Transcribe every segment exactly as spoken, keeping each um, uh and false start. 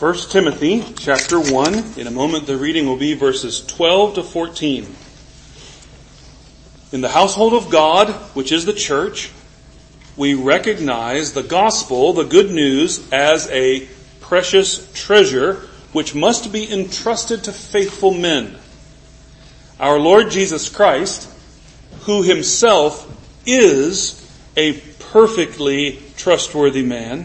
First Timothy chapter one. In a moment the reading will be verses twelve to fourteen. In the household of God, which is the church, we recognize the gospel, the good news, as a precious treasure which must be entrusted to faithful men. Our Lord Jesus Christ, who himself is a perfectly trustworthy man,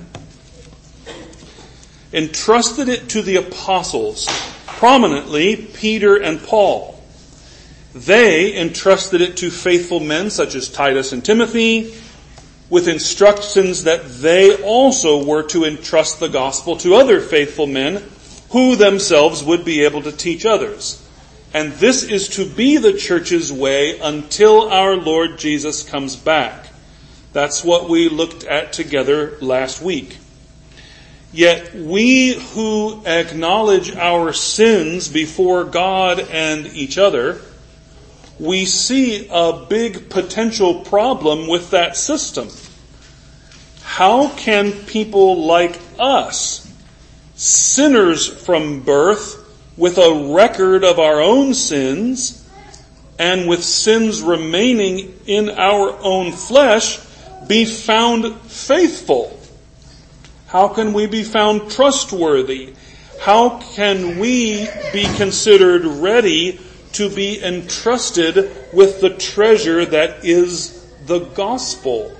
entrusted it to the apostles, prominently Peter and Paul. They entrusted it to faithful men such as Titus and Timothy, with instructions that they also were to entrust the gospel to other faithful men who themselves would be able to teach others. And this is to be the church's way until our Lord Jesus comes back. That's what we looked at together last week. Yet we who acknowledge our sins before God and each other, we see a big potential problem with that system. How can people like us, sinners from birth, with a record of our own sins, and with sins remaining in our own flesh, be found faithful? How can we be found trustworthy? How can we be considered ready to be entrusted with the treasure that is the gospel?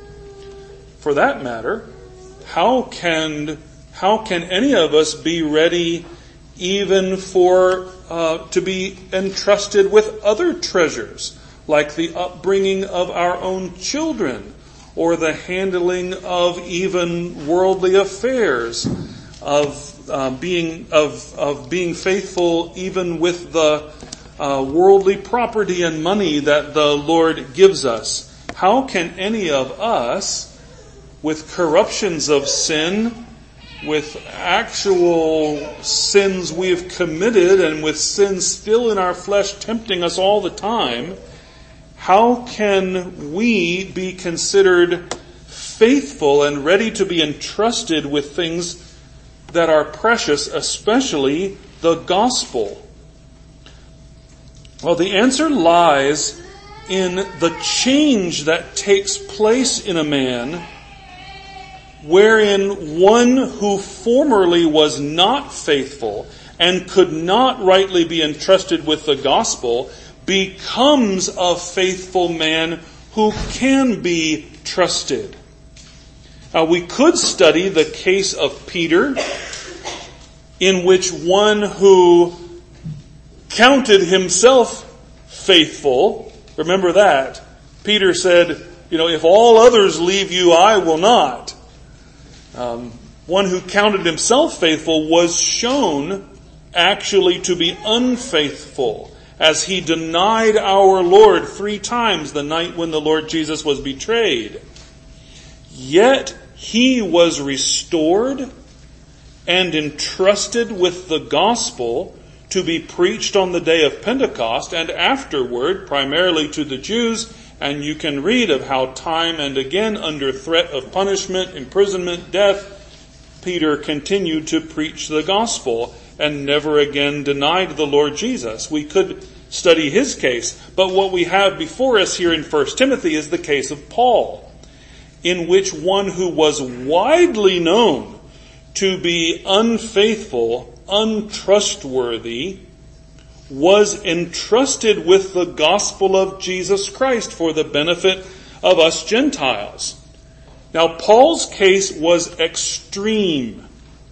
For that matter, how can how can any of us be ready even for uh, to be entrusted with other treasures, like the upbringing of our own children, or the handling of even worldly affairs, of uh, being of of being faithful even with the uh, worldly property and money that the Lord gives us? How can any of us, with corruptions of sin, with actual sins we have committed, and with sins still in our flesh tempting us all the time, how can we be considered faithful and ready to be entrusted with things that are precious, especially the gospel? Well, the answer lies in the change that takes place in a man, wherein one who formerly was not faithful and could not rightly be entrusted with the gospel becomes a faithful man who can be trusted. Now, we could study the case of Peter, in which one who counted himself faithful, remember that, Peter said, you know, if all others leave you, I will not. Um, one who counted himself faithful was shown actually to be unfaithful, as he denied our Lord three times the night when the Lord Jesus was betrayed. Yet he was restored and entrusted with the gospel to be preached on the day of Pentecost and afterward, primarily to the Jews. And you can read of how time and again, under threat of punishment, imprisonment, death, Peter continued to preach the gospel and never again denied the Lord Jesus. We could study his case, but what we have before us here in First Timothy is the case of Paul, in which one who was widely known to be unfaithful, untrustworthy, was entrusted with the gospel of Jesus Christ for the benefit of us Gentiles. Now, Paul's case was extreme,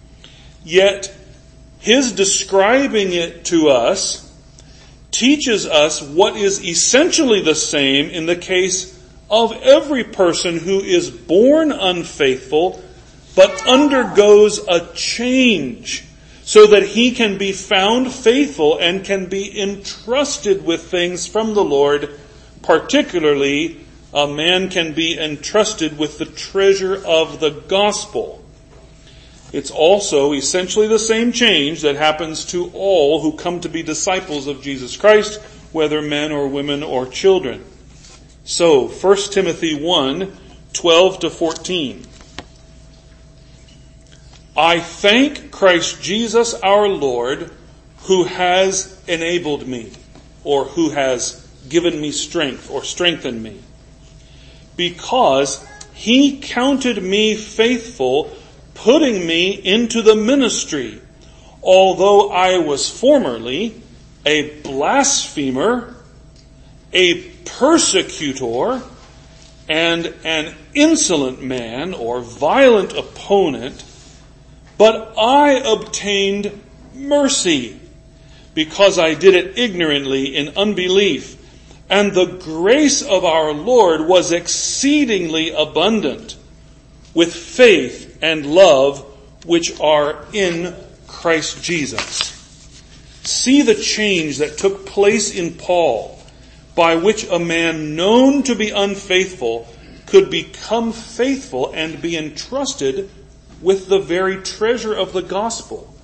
yet his describing it to us teaches us what is essentially the same in the case of every person who is born unfaithful but undergoes a change so that he can be found faithful and can be entrusted with things from the Lord. Particularly, a man can be entrusted with the treasure of the gospel. It's also essentially the same change that happens to all who come to be disciples of Jesus Christ, whether men or women or children. So, First Timothy one, twelve to fourteen. I thank Christ Jesus our Lord, who has enabled me, or who has given me strength, or strengthened me, because he counted me faithful, putting me into the ministry, although I was formerly a blasphemer, a persecutor, and an insolent man, or violent opponent, but I obtained mercy, because I did it ignorantly in unbelief. And the grace of our Lord was exceedingly abundant with faith and love which are in Christ Jesus. See the change that took place in Paul, by which a man known to be unfaithful could become faithful and be entrusted with the very treasure of the gospel.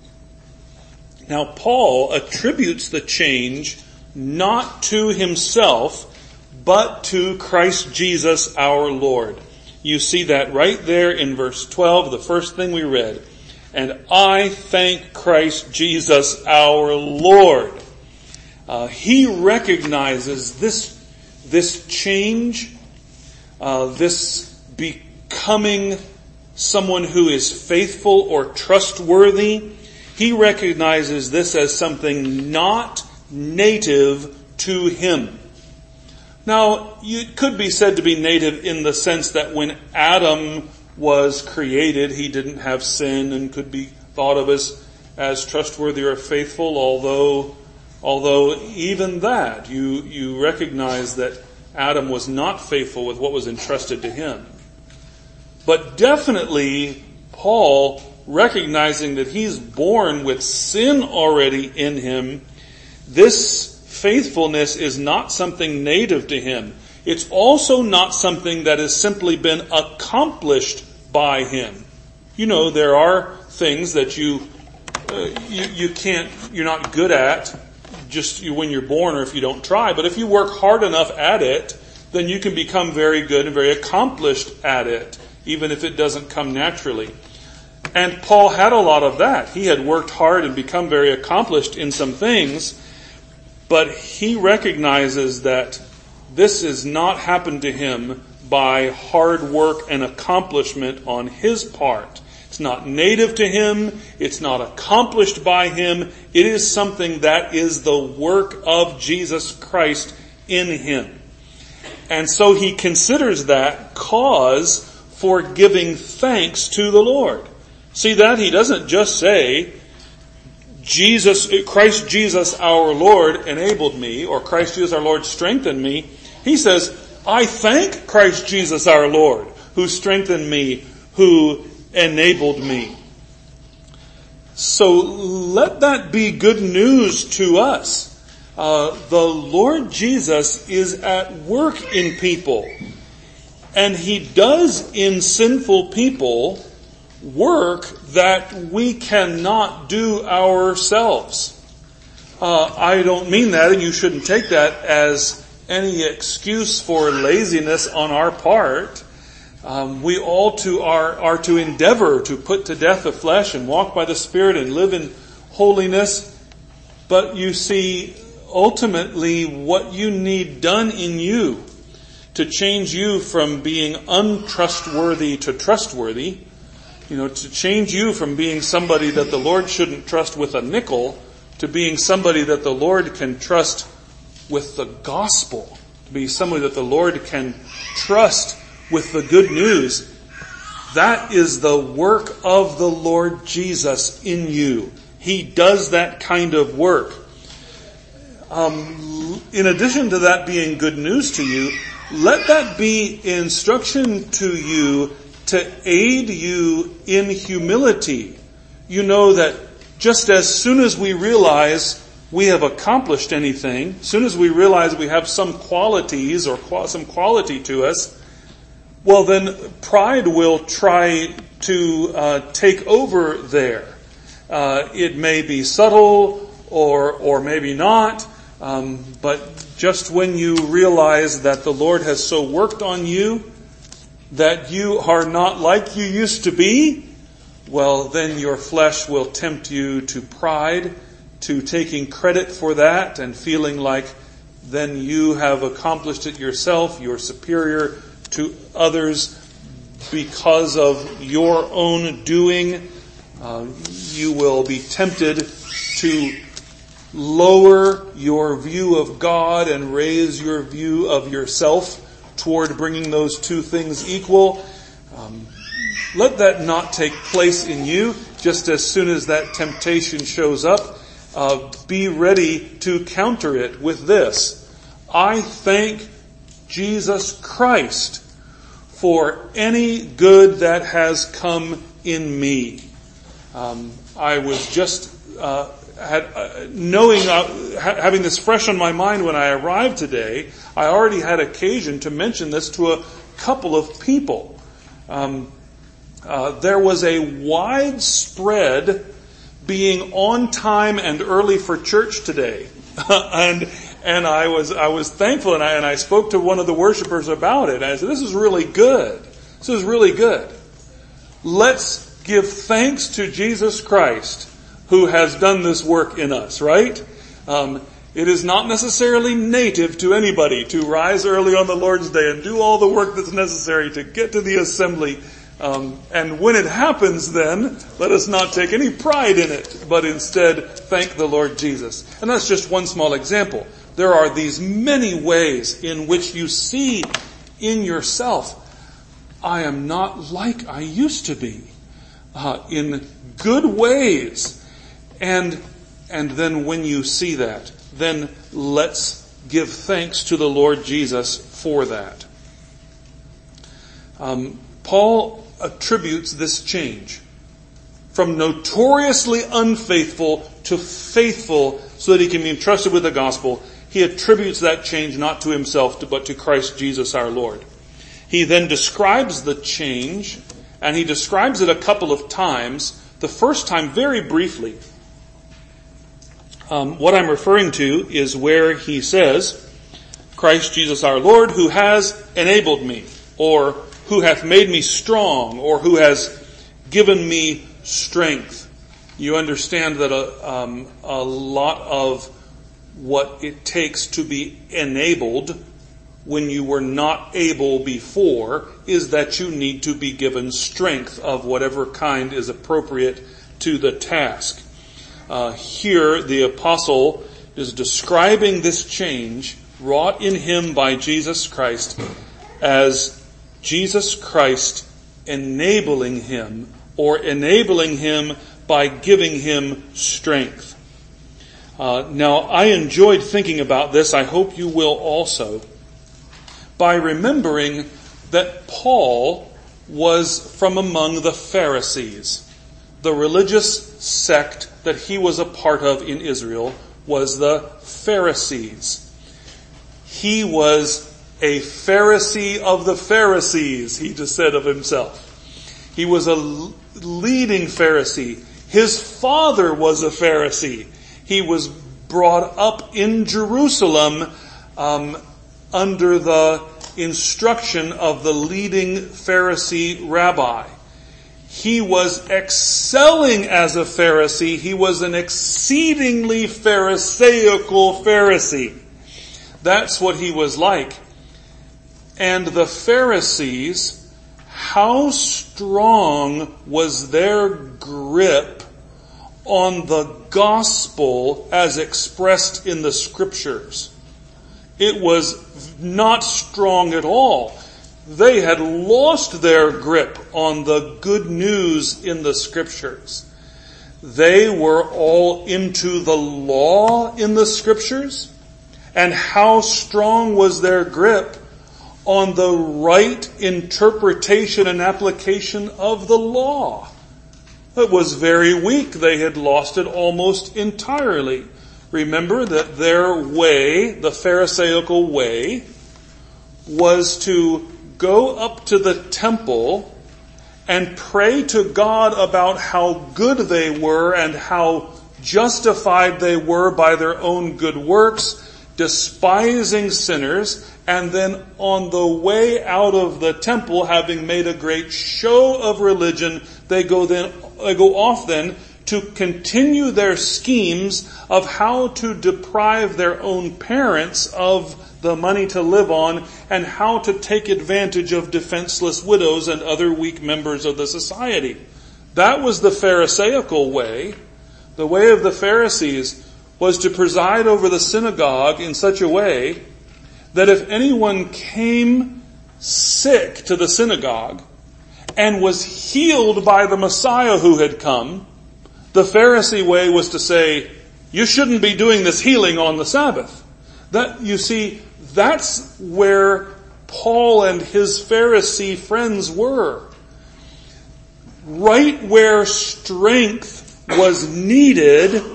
Now, Paul attributes the change not to himself, but to Christ Jesus our Lord. You see that right there in verse twelve, the first thing we read. And I thank Christ Jesus our Lord. Uh, he recognizes this, this change, uh, this becoming someone who is faithful or trustworthy. He recognizes this as something not native to him. Now, it could be said to be native in the sense that when Adam was created, he didn't have sin and could be thought of as, as trustworthy or faithful, although, although even that, you, you recognize that Adam was not faithful with what was entrusted to him. But definitely, Paul, recognizing that he's born with sin already in him, this faithfulness is not something native to him. It's also not something that has simply been accomplished by him. You know, there are things that you, uh, you, you can't, you're not good at just when you're born or if you don't try. But if you work hard enough at it, then you can become very good and very accomplished at it, even if it doesn't come naturally. And Paul had a lot of that. He had worked hard and become very accomplished in some things, but he recognizes that this has not happened to him by hard work and accomplishment on his part. It's not native to him. It's not accomplished by him. It is something that is the work of Jesus Christ in him. And so he considers that cause for giving thanks to the Lord. See that? He doesn't just say, Jesus, Christ Jesus our Lord enabled me, or Christ Jesus our Lord strengthened me. He says, I thank Christ Jesus our Lord, who strengthened me, who enabled me. So let that be good news to us. Uh, the Lord Jesus is at work in people. And he does in sinful people work that we cannot do ourselves. Uh, I don't mean that, and you shouldn't take that as any excuse for laziness on our part. Um, we all to are, are to endeavor to put to death the flesh and walk by the Spirit and live in holiness. But you see, ultimately, what you need done in you to change you from being untrustworthy to trustworthy, you know, to change you from being somebody that the Lord shouldn't trust with a nickel to being somebody that the Lord can trust with the gospel, to be somebody that the Lord can trust with the good news. That is the work of the Lord Jesus in you. He does that kind of work. Um, in addition to that being good news to you, let that be instruction to you to aid you in humility. You know that just as soon as we realize we have accomplished anything, as soon as we realize we have some qualities or qual- some quality to us, well then pride will try to uh, take over there. Uh, it may be subtle or or maybe not, um, but just when you realize that the Lord has so worked on you that you are not like you used to be, well, then your flesh will tempt you to pride, to taking credit for that and feeling like then you have accomplished it yourself, you're superior to others because of your own doing. Uh, you will be tempted to lower your view of God and raise your view of yourself toward bringing those two things equal. Um, let that not take place in you. Just as soon as that temptation shows up, uh, be ready to counter it with this. I thank Jesus Christ for any good that has come in me. Um, I was just uh, had uh, knowing uh, ha- having this fresh on my mind when I arrived today. I already had occasion to mention this to a couple of people. Um, uh, there was a widespread being on time and early for church today, and and I was I was thankful, and I and I spoke to one of the worshipers about it. And I said, "This is really good. This is really good. Let's give thanks to Jesus Christ, who has done this work in us." Right? Um, it is not necessarily native to anybody to rise early on the Lord's Day and do all the work that's necessary to get to the assembly. Um, and when it happens, then let us not take any pride in it, but instead thank the Lord Jesus. And that's just one small example. There are these many ways in which you see in yourself, I am not like I used to be, uh, in good ways. And, and then when you see that, then let's give thanks to the Lord Jesus for that. Um, Paul attributes this change from notoriously unfaithful to faithful so that he can be entrusted with the gospel. He attributes that change not to himself, but to Christ Jesus our Lord. He then describes the change, and he describes it a couple of times. The first time very briefly. Um, what I'm referring to is where he says, Christ Jesus our Lord, who has enabled me, or who hath made me strong, or who has given me strength. You understand that a, um, a lot of what it takes to be enabled when you were not able before is that you need to be given strength of whatever kind is appropriate to the task. Uh, here the apostle is describing this change wrought in him by Jesus Christ as Jesus Christ enabling him, or enabling him by giving him strength. Uh, now, I enjoyed thinking about this. I hope you will also, by remembering that Paul was from among the Pharisees. The religious sect that he was a part of in Israel was the Pharisees. He was a Pharisee of the Pharisees, he just said of himself. He was a leading Pharisee. His father was a Pharisee. He was brought up in Jerusalem um, under the instruction of the leading Pharisee rabbi. He was excelling as a Pharisee. He was an exceedingly Pharisaical Pharisee. That's what he was like. And the Pharisees, how strong was their grip on the gospel as expressed in the scriptures? It was not strong at all. They had lost their grip on the good news in the scriptures. They were all into the law in the scriptures. And how strong was their grip on the right interpretation and application of the law? It was very weak. They had lost it almost entirely. Remember that their way, the Pharisaical way, was to go up to the temple and pray to God about how good they were and how justified they were by their own good works, despising sinners, and then on the way out of the temple, having made a great show of religion, they go then they go off then to continue their schemes of how to deprive their own parents of the money to live on and how to take advantage of defenseless widows and other weak members of the society. That was the Pharisaical way. The way of the Pharisees was to preside over the synagogue in such a way that if anyone came sick to the synagogue and was healed by the Messiah who had come, the Pharisee way was to say, you shouldn't be doing this healing on the Sabbath. That, you see, that's where Paul and his Pharisee friends were. Right where strength was needed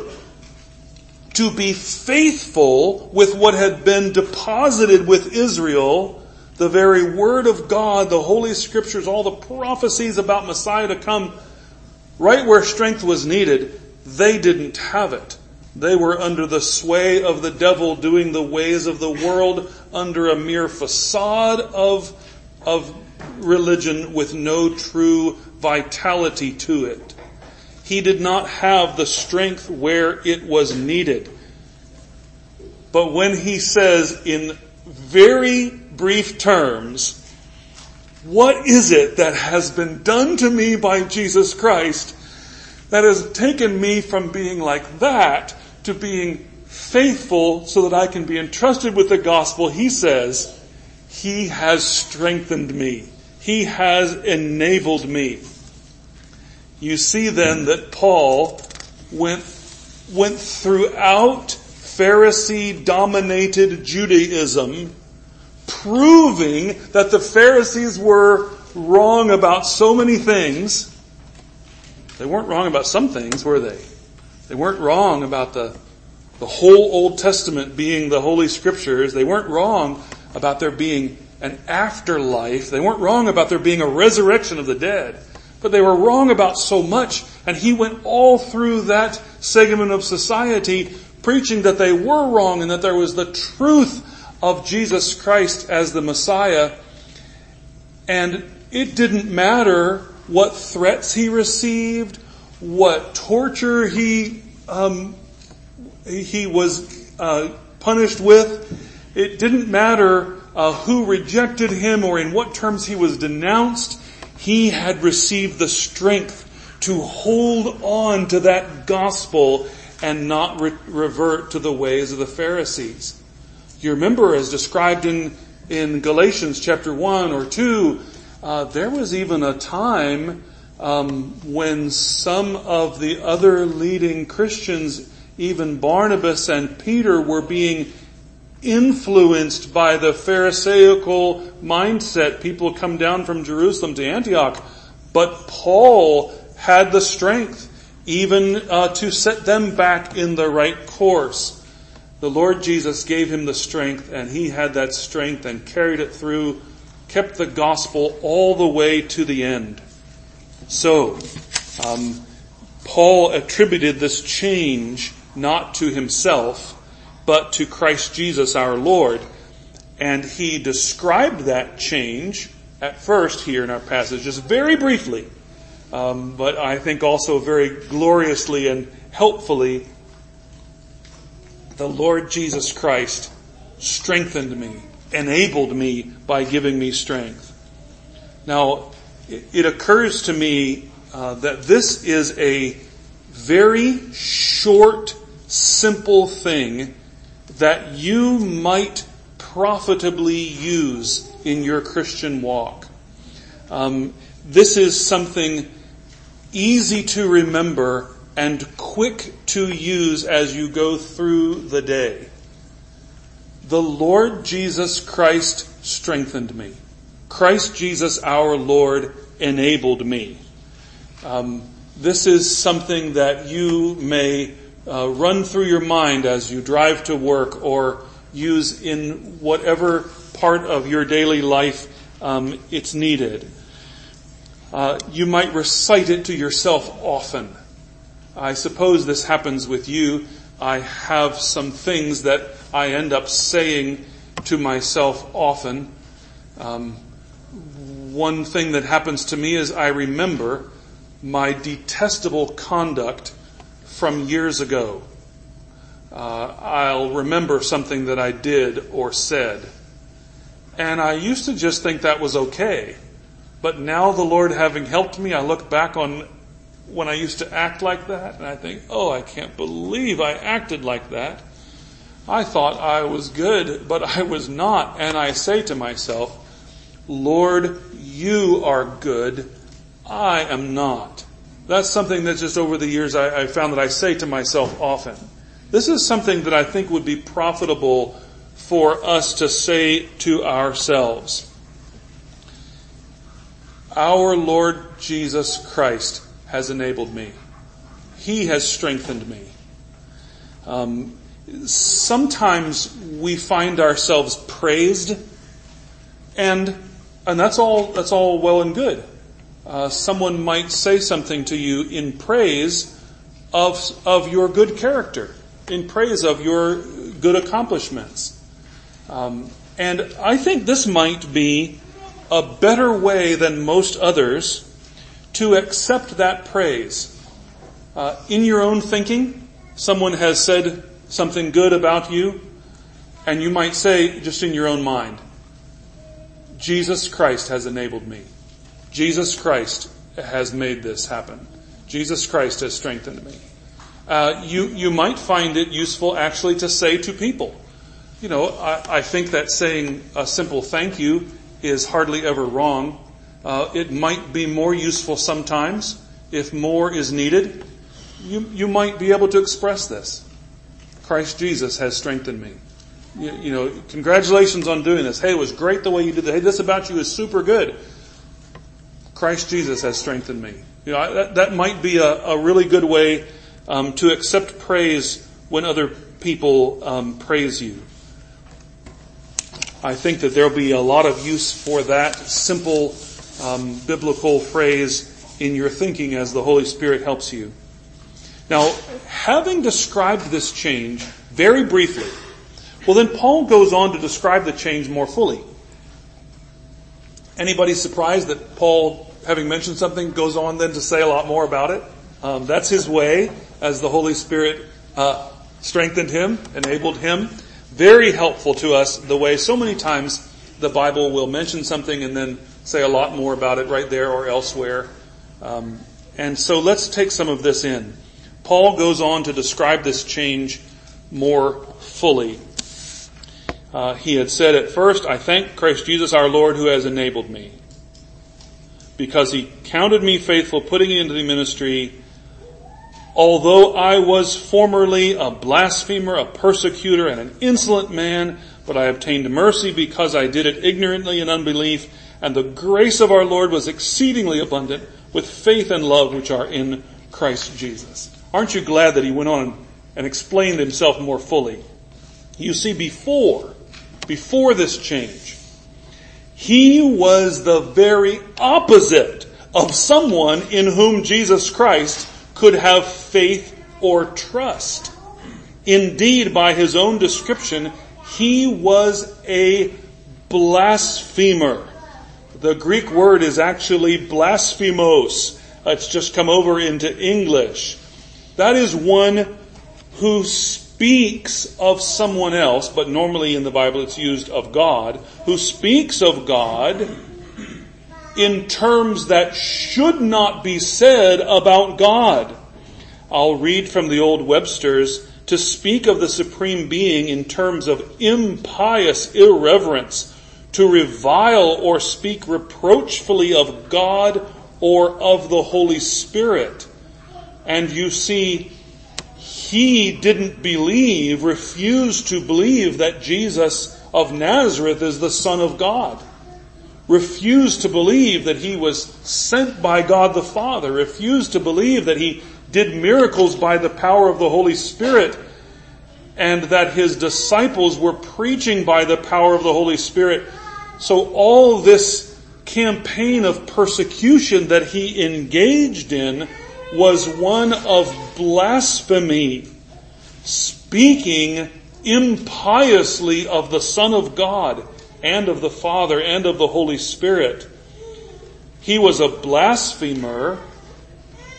to be faithful with what had been deposited with Israel, the very Word of God, the Holy Scriptures, all the prophecies about Messiah to come, right where strength was needed, they didn't have it. They were under the sway of the devil, doing the ways of the world under a mere facade of, of religion with no true vitality to it. He did not have the strength where it was needed. But when he says in very brief terms, what is it that has been done to me by Jesus Christ that has taken me from being like that to being faithful so that I can be entrusted with the gospel? He says, He has strengthened me. He has enabled me. You see then that Paul went, went throughout Pharisee-dominated Judaism, proving that the Pharisees were wrong about so many things. They weren't wrong about some things, were they? They weren't wrong about the, the whole Old Testament being the Holy Scriptures. They weren't wrong about there being an afterlife. They weren't wrong about there being a resurrection of the dead. But they were wrong about so much, and he went all through that segment of society preaching that they were wrong and that there was the truth of Jesus Christ as the Messiah. And it didn't matter what threats he received, what torture he um, he was uh, punished with. It didn't matter uh, who rejected him or in what terms he was denounced. He had received the strength to hold on to that gospel and not re- revert to the ways of the Pharisees. You remember, as described in, in Galatians chapter one or two, uh, there was even a time um, when some of the other leading Christians, even Barnabas and Peter, were being influenced by the Pharisaical mindset. People come down from Jerusalem to Antioch, but Paul had the strength even uh, to set them back in the right course. The Lord Jesus gave him the strength, and he had that strength and carried it through, kept the gospel all the way to the end. So, um, Paul attributed this change not to himself, but to Christ Jesus our Lord. And he described that change at first here in our passage, just very briefly, um, but I think also very gloriously and helpfully. The Lord Jesus Christ strengthened me, enabled me by giving me strength. Now, it occurs to me uh, that this is a very short, simple thing that you might profitably use in your Christian walk. Um, this is something easy to remember and quick to use as you go through the day. The Lord Jesus Christ strengthened me. Christ Jesus our Lord enabled me. Um, this is something that you may uh, run through your mind as you drive to work or use in whatever part of your daily life um, it's needed. Uh, you might recite it to yourself often. I suppose this happens with you. I have some things that I end up saying to myself often. Um, one thing that happens to me is I remember my detestable conduct from years ago. Uh, I'll remember something that I did or said. And I used to just think that was okay. But now the Lord having helped me, I look back on when I used to act like that, and I think, oh, I can't believe I acted like that. I thought I was good, but I was not. And I say to myself, Lord, you are good. I am not. That's something that just over the years I, I found that I say to myself often. This is something that I think would be profitable for us to say to ourselves. Our Lord Jesus Christ has enabled me. He has strengthened me. Um, sometimes we find ourselves praised, and and that's all that's all well and good. Uh, someone might say something to you in praise of of your good character, in praise of your good accomplishments. Um, and I think this might be a better way than most others to accept that praise. Uh, in your own thinking, someone has said something good about you, and you might say, just in your own mind, Jesus Christ has enabled me. Jesus Christ has made this happen. Jesus Christ has strengthened me. Uh, you, you might find it useful actually to say to people. You know, I, I think that saying a simple thank you is hardly ever wrong. Uh, it might be more useful sometimes if more is needed. You, you might be able to express this. Christ Jesus has strengthened me. You, you know, congratulations on doing this. Hey, it was great the way you did that. Hey, this about you is super good. Christ Jesus has strengthened me. You know, that, that might be a, a really good way um, to accept praise when other people um, praise you. I think that there'll be a lot of use for that simple um, biblical phrase in your thinking as the Holy Spirit helps you. Now, having described this change very briefly, well then Paul goes on to describe the change more fully. Anybody surprised that Paul, having mentioned something, goes on then to say a lot more about it? Um, that's his way as the Holy Spirit uh, strengthened him, enabled him. Very helpful to us the way so many times the Bible will mention something and then say a lot more about it right there or elsewhere. Um, and so let's take some of this in. Paul goes on to describe this change more fully. Uh, he had said at first, I thank Christ Jesus our Lord who has enabled me, because he counted me faithful, putting me into the ministry. Although I was formerly a blasphemer, a persecutor, and an insolent man, but I obtained mercy because I did it ignorantly in unbelief, and the grace of our Lord was exceedingly abundant with faith and love which are in Christ Jesus. Aren't you glad that he went on and explained himself more fully? You see, before, before this change, he was the very opposite of someone in whom Jesus Christ could have faith or trust. Indeed, by his own description, he was a blasphemer. The Greek word is actually blasphemos. It's just come over into English. That is one who speaks of someone else, but normally in the Bible it's used of God, who speaks of God in terms that should not be said about God. I'll read from the Old Webster's. To speak of the Supreme Being in terms of impious irreverence, to revile or speak reproachfully of God or of the Holy Spirit. And you see, he didn't believe, refused to believe that Jesus of Nazareth is the Son of God. Refused to believe that he was sent by God the Father. Refused to believe that he did miracles by the power of the Holy Spirit, and that his disciples were preaching by the power of the Holy Spirit. So all this campaign of persecution that he engaged in was one of blasphemy, speaking impiously of the Son of God and of the Father and of the Holy Spirit. He was a blasphemer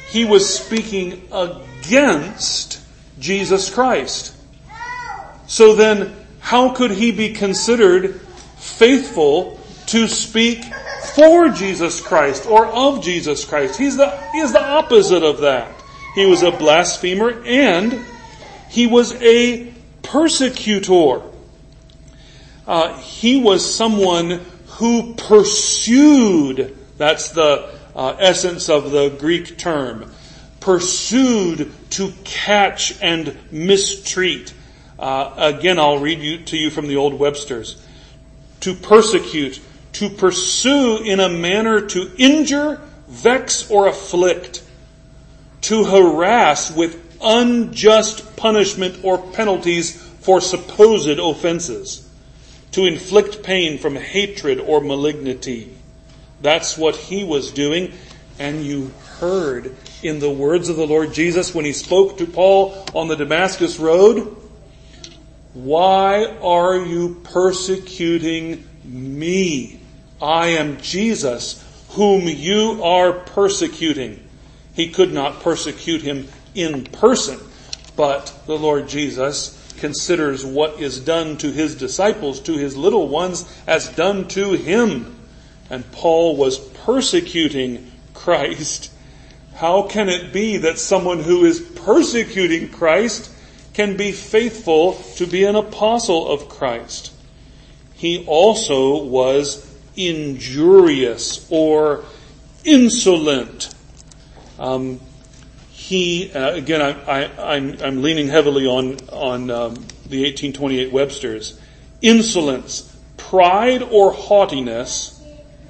he was speaking against Jesus Christ. So then, how could he be considered faithful to speak for Jesus Christ or of Jesus Christ? He's the, he is the opposite of that. He was a blasphemer and he was a persecutor. Uh, he was someone who pursued, that's the uh, essence of the Greek term, pursued to catch and mistreat. Uh, again, I'll read you, to you from the Old Webster's. To persecute, to pursue in a manner to injure, vex, or afflict. To harass with unjust punishment or penalties for supposed offenses. To inflict pain from hatred or malignity. That's what he was doing. And you heard in the words of the Lord Jesus when he spoke to Paul on the Damascus road, "Why are you persecuting me? I am Jesus, whom you are persecuting." He could not persecute him in person, but the Lord Jesus considers what is done to his disciples, to his little ones, as done to him. And Paul was persecuting Christ. How can it be that someone who is persecuting Christ can be faithful to be an apostle of Christ? He also was injurious or insolent. Um, he uh, again, I, I, I'm, I'm leaning heavily on on um, the eighteen twenty-eight Webster's. Insolence, pride or haughtiness,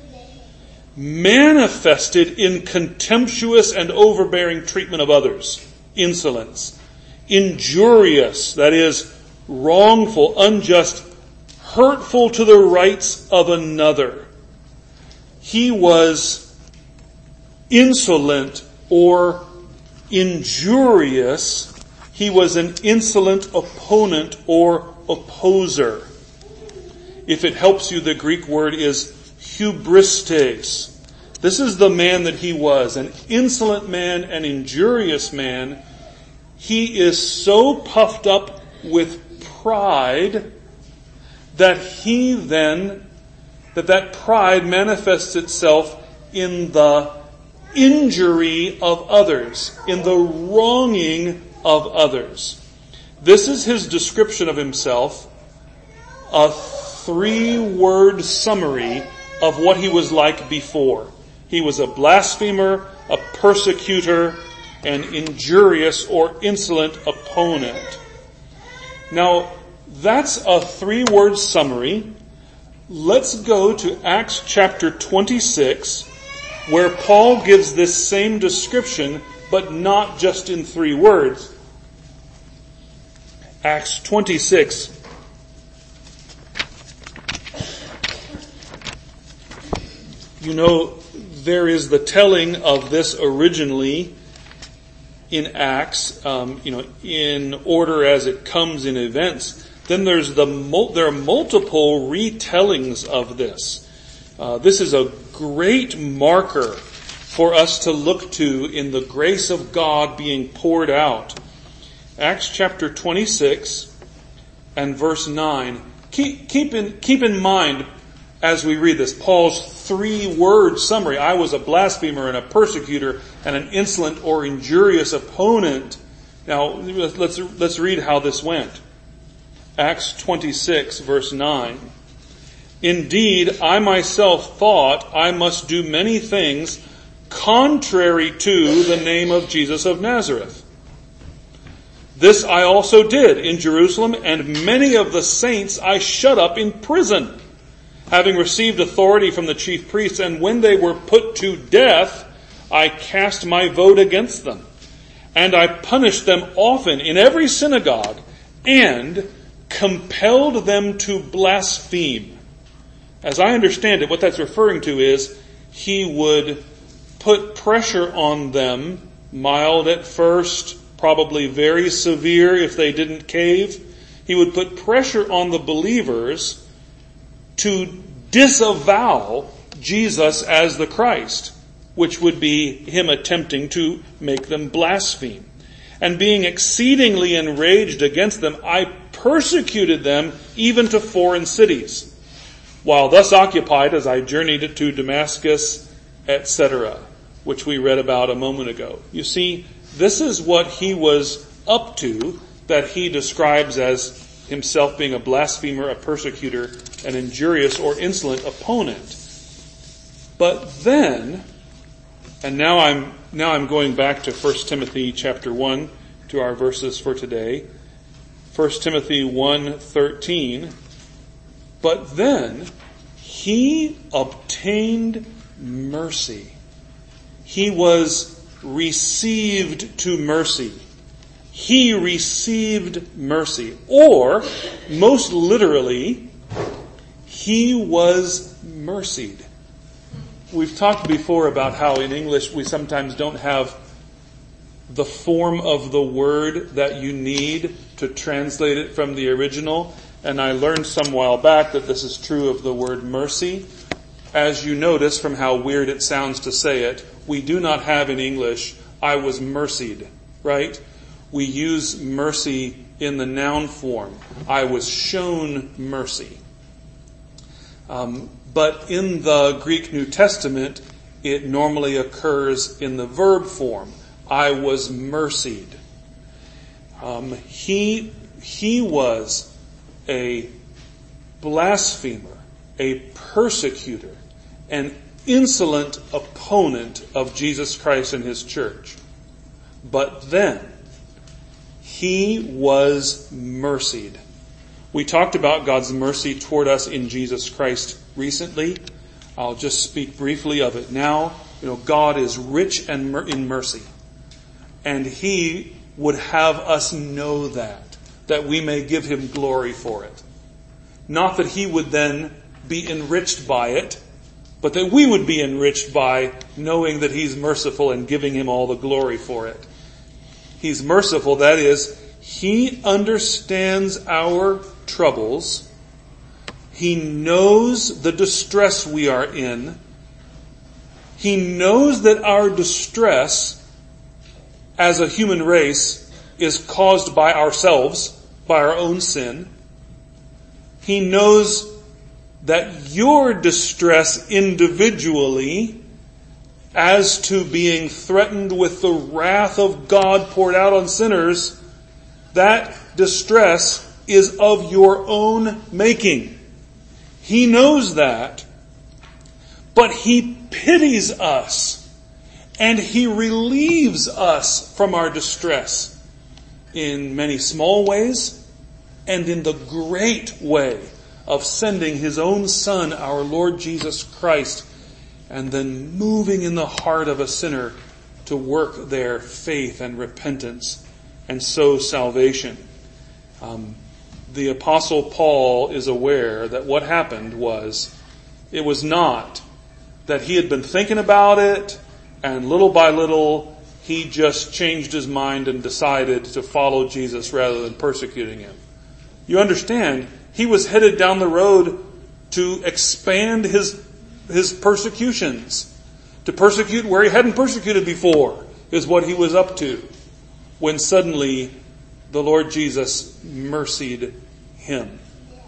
manifested in contemptuous and overbearing treatment of others. Insolence. Injurious, that is, wrongful, unjust, hurtful to the rights of another. He was insolent or injurious. He was an insolent opponent or opposer. If it helps you, the Greek word is hubristes. This is the man that he was, an insolent man, an injurious man. He is so puffed up with pride that he then, that that pride manifests itself in the injury of others, in the wronging of others. This is his description of himself, a three-word summary of what he was like before. He was a blasphemer, a persecutor, an injurious or insolent opponent. Now, that's a three-word summary. Let's go to Acts chapter twenty-six, where Paul gives this same description, but not just in three words. Acts twenty-six. You know, there is the telling of this originally in Acts, um, you know, in order as it comes in events. Then there's the there are multiple retellings of this. Uh, this is a great marker for us to look to in the grace of God being poured out. Acts chapter twenty-six and verse nine. Keep, keep in keep in mind as we read this, Paul's three-word summary. I was a blasphemer and a persecutor and an insolent or injurious opponent. Now, let's, let's read how this went. Acts twenty-six, verse nine. Indeed, I myself thought I must do many things contrary to the name of Jesus of Nazareth. This I also did in Jerusalem, and many of the saints I shut up in prison, having received authority from the chief priests, and when they were put to death, I cast my vote against them. And I punished them often in every synagogue, and compelled them to blaspheme. As I understand it, what that's referring to is he would put pressure on them, mild at first, probably very severe if they didn't cave. He would put pressure on the believers to disavow Jesus as the Christ. which would be him attempting to make them blaspheme. And being exceedingly enraged against them, I persecuted them even to foreign cities, while thus occupied as I journeyed to Damascus, et cetera, which we read about a moment ago. You see, this is what he was up to, that he describes as himself being a blasphemer, a persecutor, an injurious or insolent opponent. But then, and now I'm now I'm going back to First Timothy chapter one, to our verses for today. First Timothy one thirteen. But then he obtained mercy. He was received to mercy. He received mercy. Or, most literally, he was mercied. We've talked before about how in English we sometimes don't have the form of the word that you need to translate it from the original. And I learned some while back that this is true of the word mercy. As you notice from how weird it sounds to say it, we do not have in English, I was mercied, right? We use mercy in the noun form. I was shown mercy. Um, but in the Greek New Testament, it normally occurs in the verb form. I was mercied. Um, he, he was a blasphemer, a persecutor, an insolent opponent of Jesus Christ and his church. But then, he was mercied. We talked about God's mercy toward us in Jesus Christ recently. I'll just speak briefly of it now. You know, God is rich and mer- in mercy. And he would have us know that, that we may give him glory for it. Not that he would then be enriched by it, but that we would be enriched by knowing that he's merciful and giving him all the glory for it. He's merciful, that is, he understands our troubles. He knows the distress we are in. He knows that our distress as a human race is caused by ourselves, by our own sin. He knows that your distress individually, as to being threatened with the wrath of God poured out on sinners, that distress is of your own making. He knows that, but he pities us and he relieves us from our distress in many small ways and in the great way of sending his own Son, our Lord Jesus Christ, and then moving in the heart of a sinner to work their faith and repentance and so salvation. Um, the Apostle Paul is aware that what happened was, it was not that he had been thinking about it and little by little he just changed his mind and decided to follow Jesus rather than persecuting him. You understand, he was headed down the road to expand his his persecutions. To persecute where he hadn't persecuted before is what he was up to. When suddenly the Lord Jesus mercied him.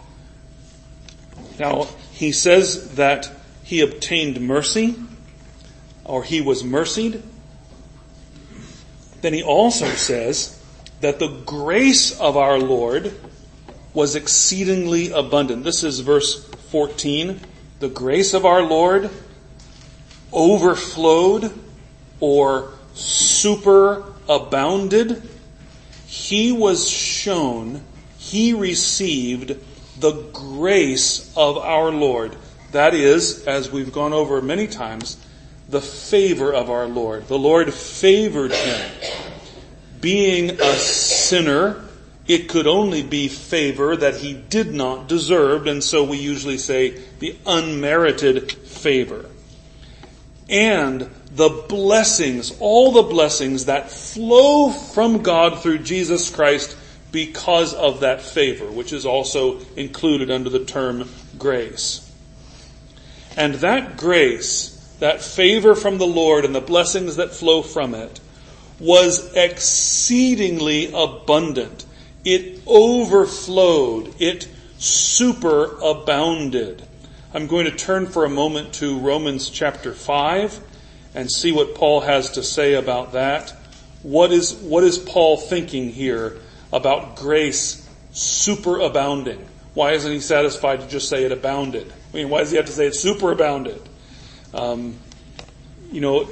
Now, he says that he obtained mercy, or he was mercied. Then he also says that the grace of our Lord was exceedingly abundant. This is verse fourteen. The grace of our Lord overflowed or superabounded. He was shown, he received the grace of our Lord. That is, as we've gone over many times, the favor of our Lord. The Lord favored him. Being a sinner, it could only be favor that he did not deserve, and so we usually say the unmerited favor. And the blessings, all the blessings that flow from God through Jesus Christ because of that favor, which is also included under the term grace. And that grace that favor from the Lord and the blessings that flow from it, was exceedingly abundant. It overflowed. It superabounded. I'm going to turn for a moment to Romans chapter five and see what Paul has to say about that. What is, what is Paul thinking here about grace superabounding? Why isn't he satisfied to just say it abounded? I mean, why does he have to say it superabounded? Um, you know,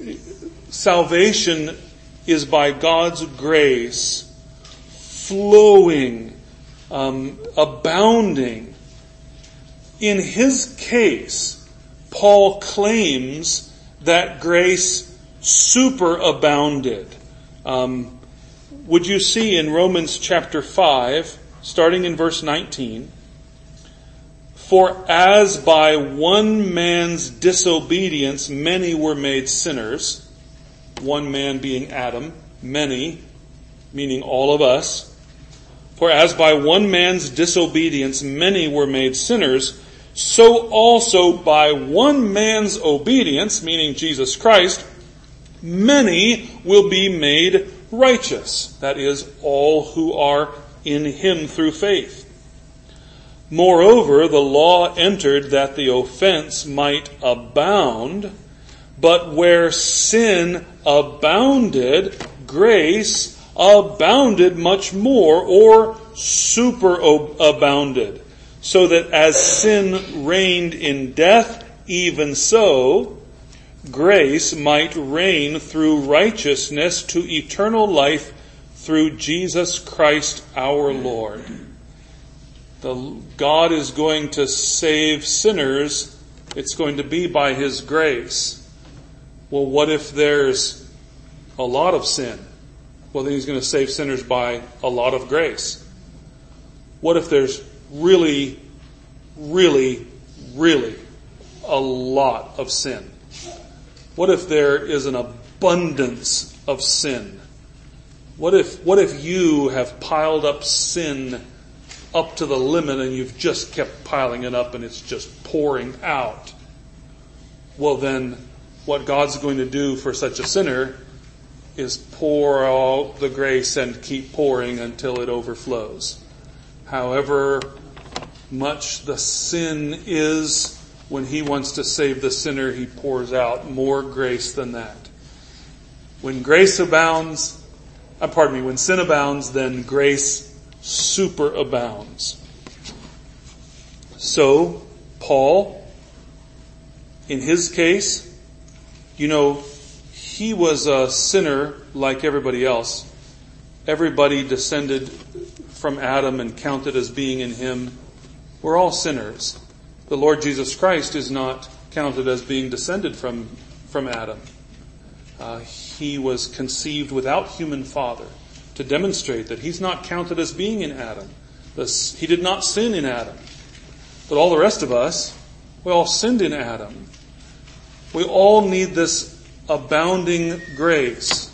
salvation is by God's grace flowing, um, abounding. In his case, Paul claims that grace superabounded. Um, would you see in Romans chapter five, starting in verse nineteen, "For as by one man's disobedience many were made sinners," one man being Adam, many, meaning all of us, "For as by one man's disobedience many were made sinners, so also by one man's obedience," meaning Jesus Christ, "many will be made righteous." That is, all who are in him through faith. "Moreover, the law entered that the offense might abound, but where sin abounded, grace abounded much more," or superabounded. "So that as sin reigned in death, even so grace might reign through righteousness to eternal life through Jesus Christ our Lord." The, God is going to save sinners. It's going to be by his grace. Well, what if there's a lot of sin? Well, then he's going to save sinners by a lot of grace. What if there's really, really, really a lot of sin? What if there is an abundance of sin? What if, what if you have piled up sin up to the limit and you've just kept piling it up and it's just pouring out? Well, then what God's going to do for such a sinner is pour out the grace and keep pouring until it overflows. However much the sin is, when he wants to save the sinner, he pours out more grace than that. When grace abounds, uh, pardon me, when sin abounds, then grace superabounds. So, Paul, in his case, you know, he was a sinner like everybody else. Everybody descended from Adam and counted as being in him. We're all sinners. The Lord Jesus Christ is not counted as being descended from, from Adam. Uh, he was conceived without human father to demonstrate that he's not counted as being in Adam. This, he did not sin in Adam. But all the rest of us, we all sinned in Adam. We all need this abounding grace.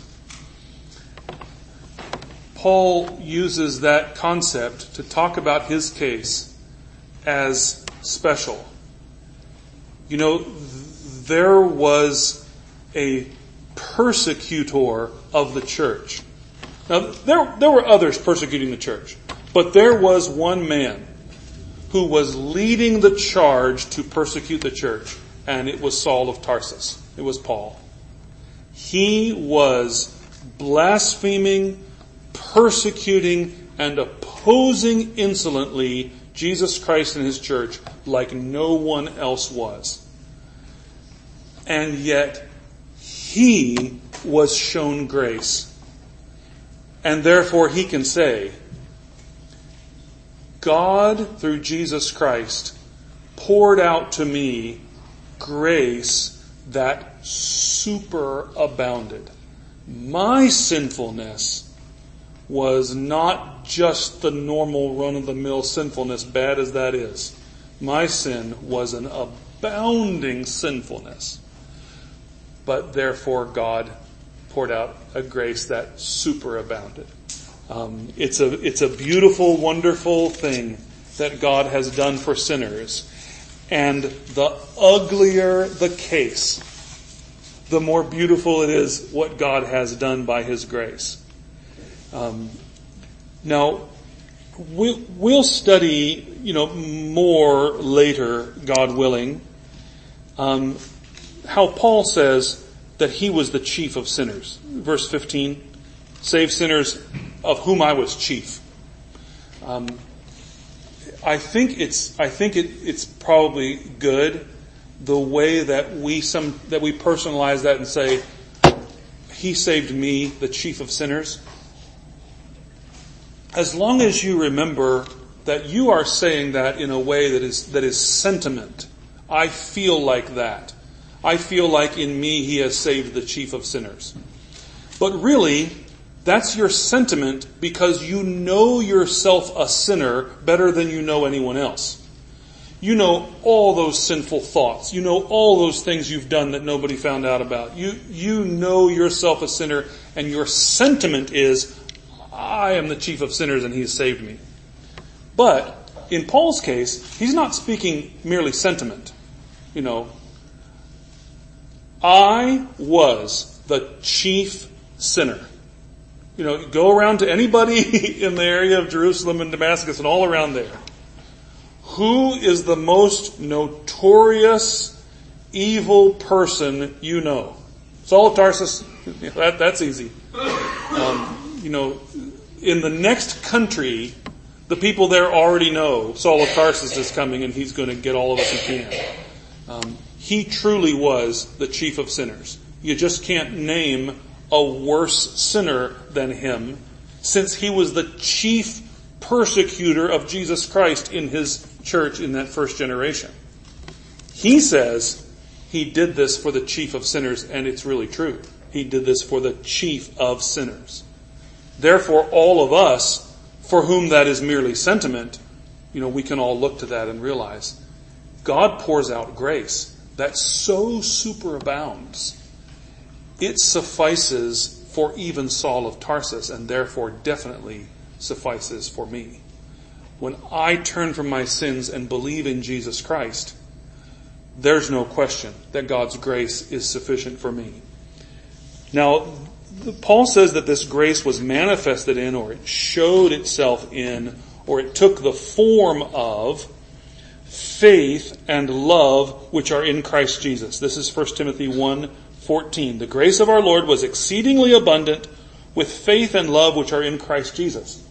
Paul uses that concept to talk about his case as special. You know, there was a persecutor of the church. Now, there, there were others persecuting the church, but there was one man who was leading the charge to persecute the church, and it was Saul of Tarsus. It was Paul. He was blaspheming, persecuting, and opposing insolently Jesus Christ and his church like no one else was. And yet, he was shown grace. And therefore he can say, God, through Jesus Christ, poured out to me grace that superabounded. My sinfulness was not just the normal run-of-the-mill sinfulness, bad as that is. My sin was an abounding sinfulness. But therefore God poured out a grace that superabounded. Um, it's a it's a beautiful, wonderful thing that God has done for sinners. And the uglier the case, the more beautiful it is what God has done by His grace. Um, now, we'll, we'll study, you know, more later, God willing, um, how Paul says that he was the chief of sinners. Verse fifteen, save sinners of whom I was chief. Um, I think it's, I think it, it's probably good the way that we some, that we personalize that and say, he saved me, the chief of sinners. As long as you remember that you are saying that in a way that is, that is sentiment. I feel like that. I feel like in me he has saved the chief of sinners. But really, that's your sentiment because you know yourself a sinner better than you know anyone else. You know all those sinful thoughts. You know all those things you've done that nobody found out about. You, you know yourself a sinner, and your sentiment is, I am the chief of sinners and he has saved me. But in Paul's case, he's not speaking merely sentiment. You know, I was the chief sinner. You know, go around to anybody in the area of Jerusalem and Damascus and all around there. Who is the most notorious evil person you know? Saul of Tarsus. That, that's easy. Um, you know, in the next country, the people there already know Saul of Tarsus is coming and he's going to get all of us he can. Um, he truly was the chief of sinners. You just can't name a worse sinner than him, since he was the chief persecutor of Jesus Christ in his church in that first generation. He says he did this for the chief of sinners, and it's really true. He did this for the chief of sinners. Therefore, all of us, for whom that is merely sentiment, you know, we can all look to that and realize God pours out grace that so superabounds. It suffices for even Saul of Tarsus, and therefore definitely suffices for me. When I turn from my sins and believe in Jesus Christ, there's no question that God's grace is sufficient for me. Now, Paul says that this grace was manifested in, or it showed itself in, or it took the form of faith and love which are in Christ Jesus. This is First Timothy one fourteen. The grace of our Lord was exceedingly abundant with faith and love which are in Christ Jesus.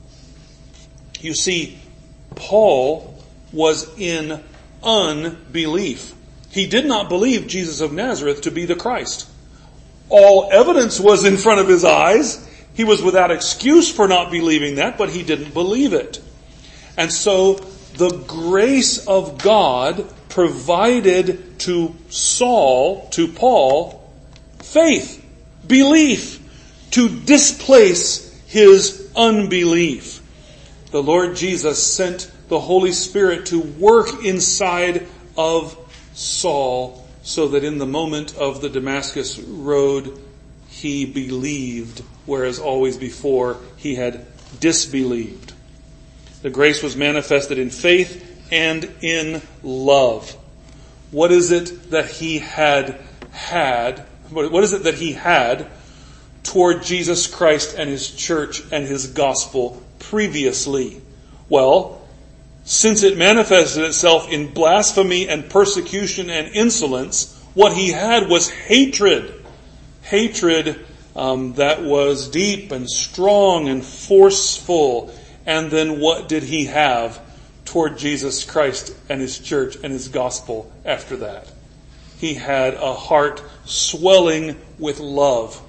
You see, Paul was in unbelief. He did not believe Jesus of Nazareth to be the Christ. All evidence was in front of his eyes. He was without excuse for not believing that, but he didn't believe it. And so the grace of God provided to Saul, to Paul, faith, belief, to displace his unbelief. The Lord Jesus sent the Holy Spirit to work inside of Saul so that in the moment of the Damascus road, he believed, whereas always before he had disbelieved. The grace was manifested in faith and in love. What is it that he had had, what is it that he had toward Jesus Christ and his church and his gospel previously? Well, since it manifested itself in blasphemy and persecution and insolence, what he had was hatred. Hatred um, that was deep and strong and forceful. And then what did he have toward Jesus Christ and his church and his gospel after that? He had a heart swelling with love.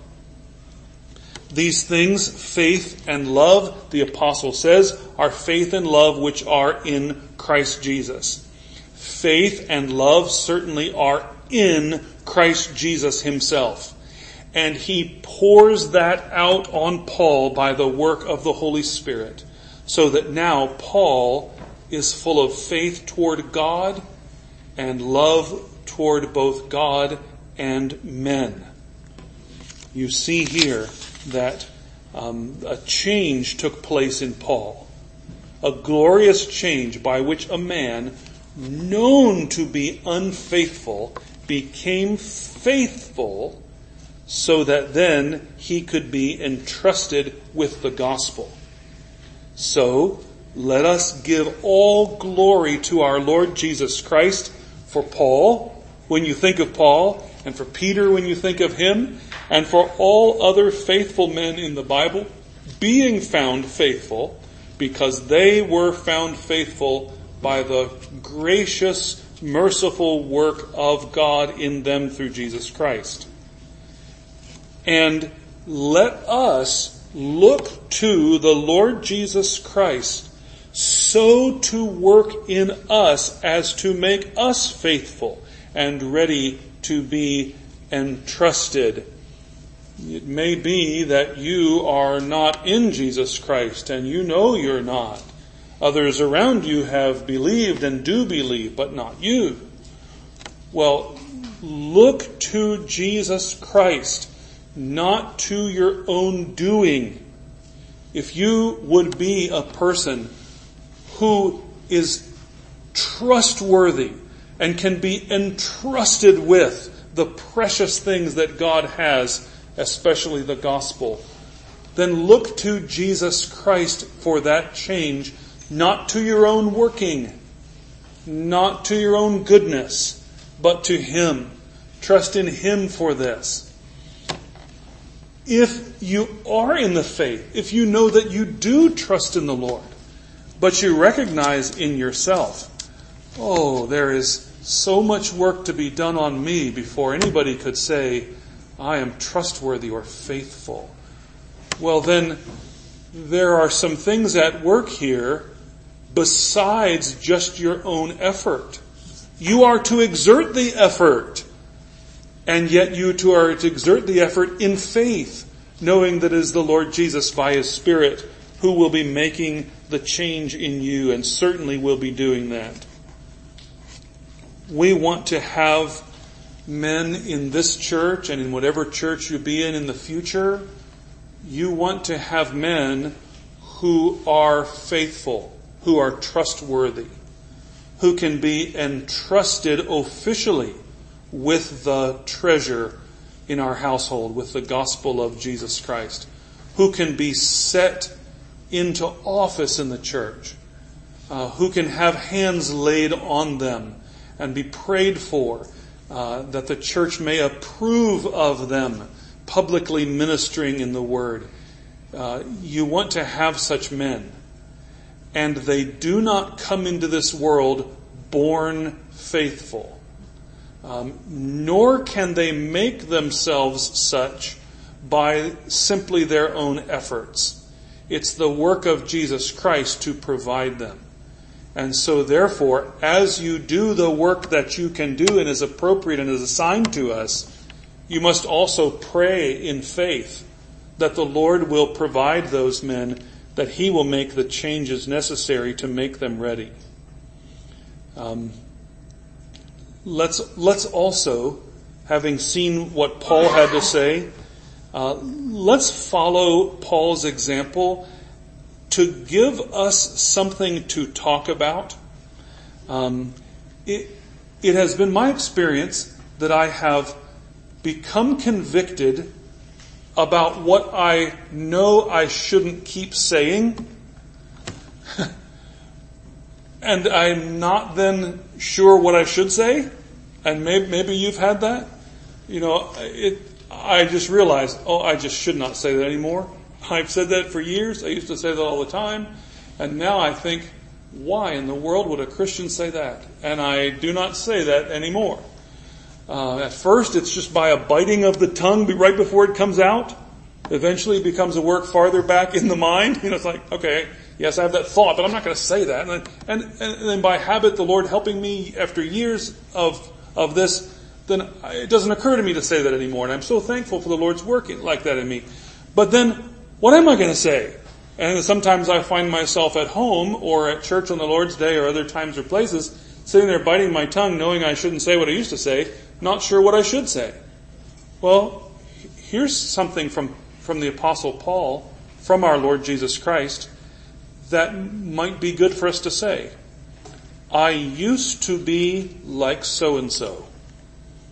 These things, faith and love, the apostle says, are faith and love which are in Christ Jesus. Faith and love certainly are in Christ Jesus himself. And he pours that out on Paul by the work of the Holy Spirit, so that now Paul is full of faith toward God and love toward both God and men. You see here that um, a change took place in Paul. A glorious change by which a man known to be unfaithful became faithful so that then he could be entrusted with the gospel. So, let us give all glory to our Lord Jesus Christ for Paul, when you think of Paul, and for Peter when you think of him, and for all other faithful men in the Bible, being found faithful, because they were found faithful by the gracious, merciful work of God in them through Jesus Christ. And let us look to the Lord Jesus Christ so to work in us as to make us faithful and ready to be entrusted. It may be that you are not in Jesus Christ, and you know you're not. Others around you have believed and do believe, but not you. Well, look to Jesus Christ, not to your own doing. If you would be a person who is trustworthy and can be entrusted with the precious things that God has, especially the gospel, then look to Jesus Christ for that change, not to your own working, not to your own goodness, but to Him. Trust in Him for this. If you are in the faith, if you know that you do trust in the Lord, but you recognize in yourself, oh, there is so much work to be done on me before anybody could say, I am trustworthy or faithful. Well, then there are some things at work here besides just your own effort. You are to exert the effort, and yet you too are to exert the effort in faith, knowing that it is the Lord Jesus by His Spirit who will be making the change in you, and certainly will be doing that. We want to have men in this church and in whatever church you be in in the future. You want to have men who are faithful, who are trustworthy, who can be entrusted officially with the treasure in our household, with the gospel of Jesus Christ, who can be set into office in the church, uh, who can have hands laid on them and be prayed for, uh, that the church may approve of them publicly ministering in the Word. Uh, you want to have such men. And they do not come into this world born faithful. Um, nor can they make themselves such by simply their own efforts. It's the work of Jesus Christ to provide them. And so therefore, as you do the work that you can do and is appropriate and is assigned to us, you must also pray in faith that the Lord will provide those men, that He will make the changes necessary to make them ready. Um, let's let's also, having seen what Paul had to say, uh, let's follow Paul's example to give us something to talk about. Um, it, it has been my experience that I have become convicted about what I know I shouldn't keep saying. And I'm not then sure what I should say. And maybe, maybe you've had that. You know, it, I just realized, oh, I just should not say that anymore. I've said that for years. I used to say that all the time. And now I think, why in the world would a Christian say that? And I do not say that anymore. Uh, at first, it's just by a biting of the tongue right before it comes out. Eventually, it becomes a work farther back in the mind. You know, it's like, okay, yes, I have that thought, but I'm not going to say that. And then, and, and then by habit, the Lord helping me after years of of this, then it doesn't occur to me to say that anymore. And I'm so thankful for the Lord's work like that in me. But then, what am I going to say? And sometimes I find myself at home or at church on the Lord's Day or other times or places, sitting there biting my tongue, knowing I shouldn't say what I used to say, not sure what I should say. Well, here's something from, from the Apostle Paul, from our Lord Jesus Christ, that might be good for us to say. I used to be like so-and-so.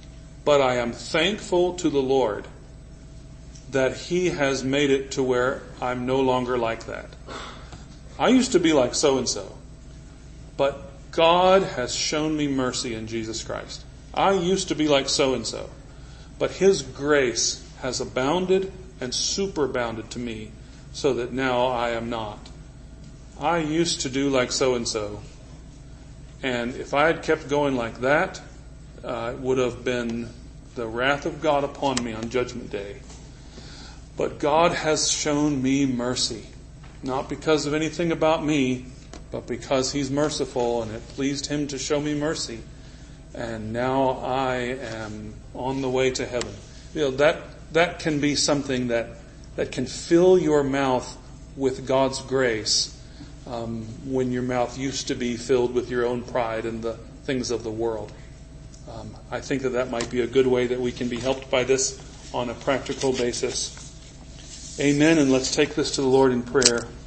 But I am thankful to the Lord that He has made it to where I'm no longer like that. I used to be like so-and-so, but God has shown me mercy in Jesus Christ. I used to be like so-and-so, but His grace has abounded and superabounded to me so that now I am not. I used to do like so-and-so, and if I had kept going like that, uh, it would have been the wrath of God upon me on Judgment Day. But God has shown me mercy, not because of anything about me, but because He's merciful and it pleased Him to show me mercy. And now I am on the way to heaven. You know, that, that can be something that, that can fill your mouth with God's grace, um, when your mouth used to be filled with your own pride and the things of the world. Um, I think that that might be a good way that we can be helped by this on a practical basis. Amen. And let's take this to the Lord in prayer.